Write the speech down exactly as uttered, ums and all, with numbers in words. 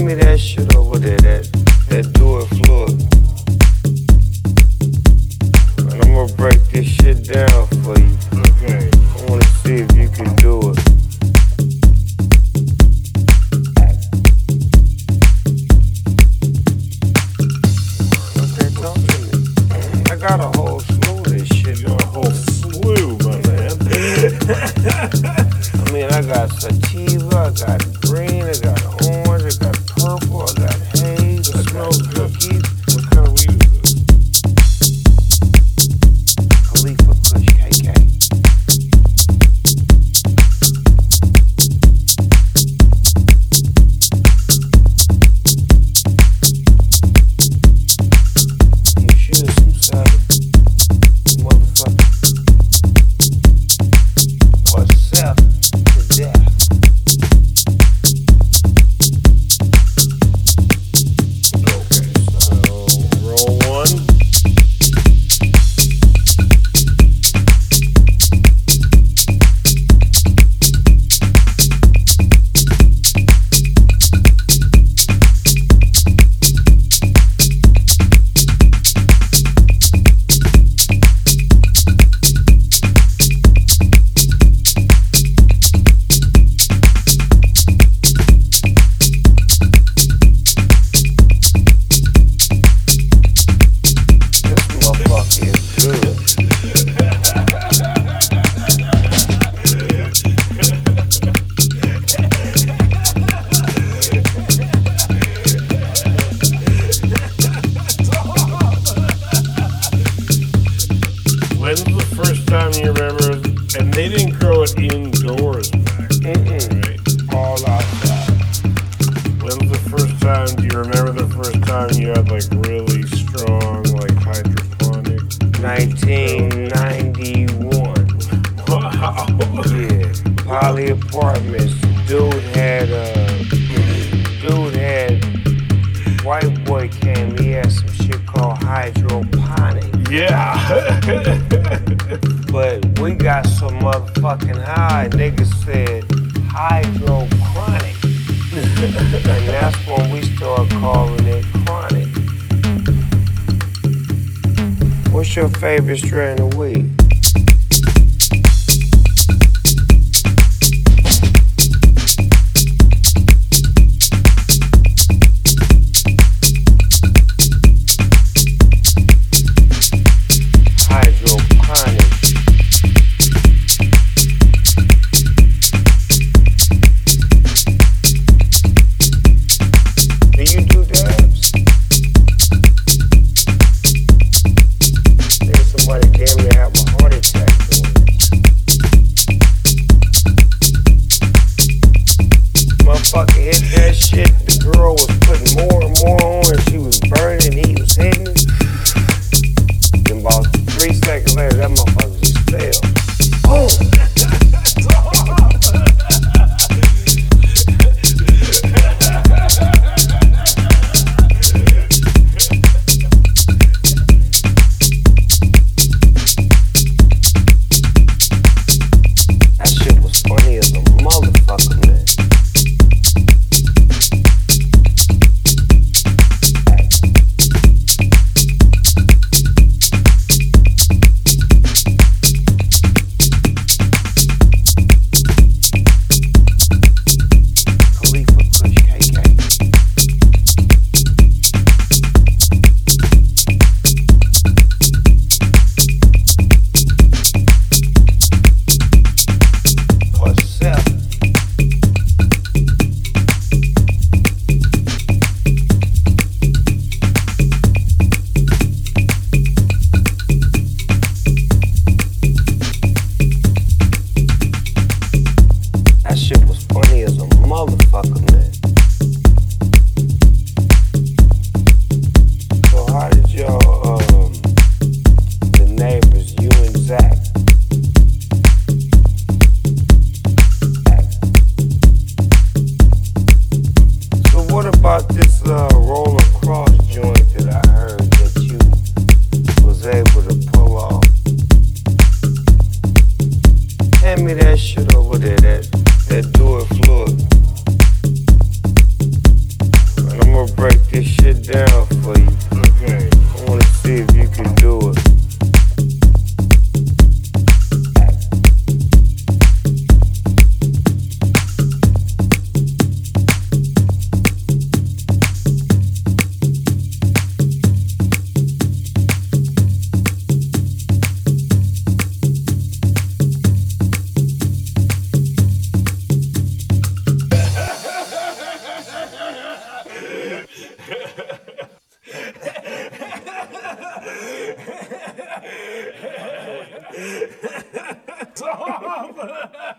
me that shit over there, that, that do it fluid. And I'm gonna break this shit down for you. Okay. I wanna see if you can do it. Okay, talk to me. I got a whole slew of this shit. You got a whole slew, my man. I mean, I got sativa, I got green, I got orange, I got purple, I got haze, I got cookies. What kind of weed is this? Khalifa Kush K K. You should some seven, motherfucker. Or seven to death. Okay, so roll one. This motherfucker is good. When's the first time you remember? And they didn't grow it indoors back then, Mm-mm. right? All outside. When's the first time? Do you remember the first time you had like really strong like hydroponic? nineteen ninety-one. Wow. Yeah. Poly apartments. Dude had uh dude had white boy came, he had some shit called hydroponic. Yeah. But we got so motherfucking high, niggas said hydrochronic. And that's when we started calling it chronic. What's your favorite strain of weed? Hydroponic. Do you do dabs? There's somebody damn near have a heart attack doing this. Motherfucker hit that shit. The girl was putting more and more on, and she was burning. He was hitting it. Then about three seconds later, that motherfucker just fell. Boom. That shit was funny as a motherfucker, man. this shit down for you. Okay. I wanna see if you can do it. Stop!